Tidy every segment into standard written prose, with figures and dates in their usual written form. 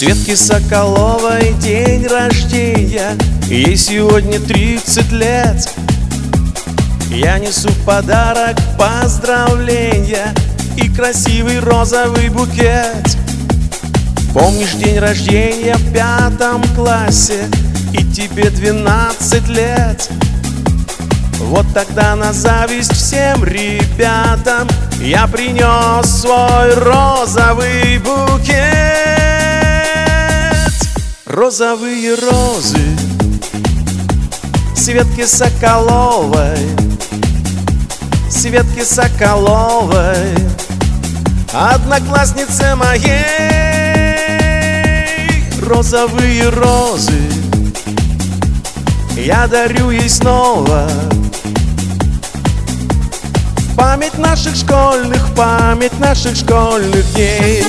Светки Соколовой день рождения, ей сегодня 30 лет. Я несу в подарок поздравления и красивый розовый букет. Помнишь день рождения в 5 классе, и тебе 12 лет? Вот тогда на зависть всем ребятам я принес свой розовый букет. Розовые розы Светки Соколовой, Светки Соколовой, однокласснице моей. Розовые розы я дарю ей снова, память наших школьных, память наших школьных дней.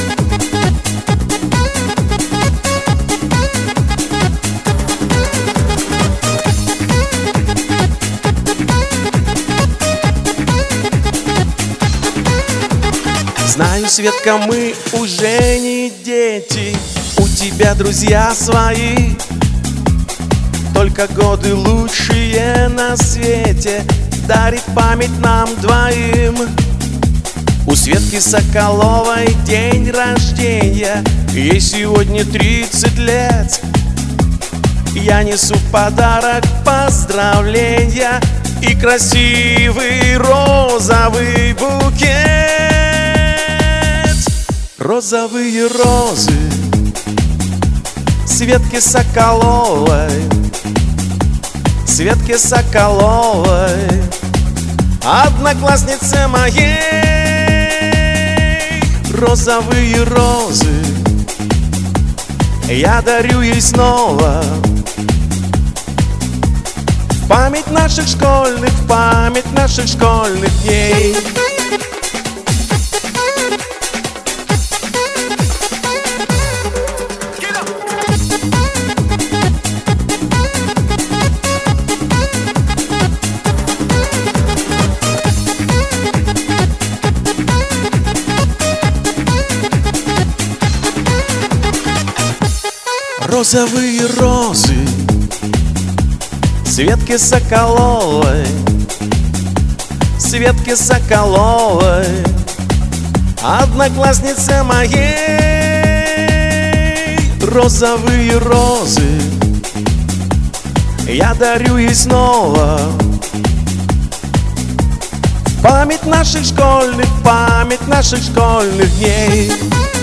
Знаю, Светка, мы уже не дети, у тебя друзья свои, только годы лучшие на свете дарит память нам двоим. У Светки Соколовой день рождения, ей сегодня 30 лет. Я несу в подарок поздравления и красивый розовый букет. Розовые розы Светки Соколовой, Светки Соколовой, однокласснице моей. Розовые розы я дарю ей снова, в память наших школьных, в память наших школьных дней. Розовые розы Светки Соколовой, Светки Соколовой, однокласснице моей. Розовые розы я дарю ей снова, память наших школьных, память наших школьных дней.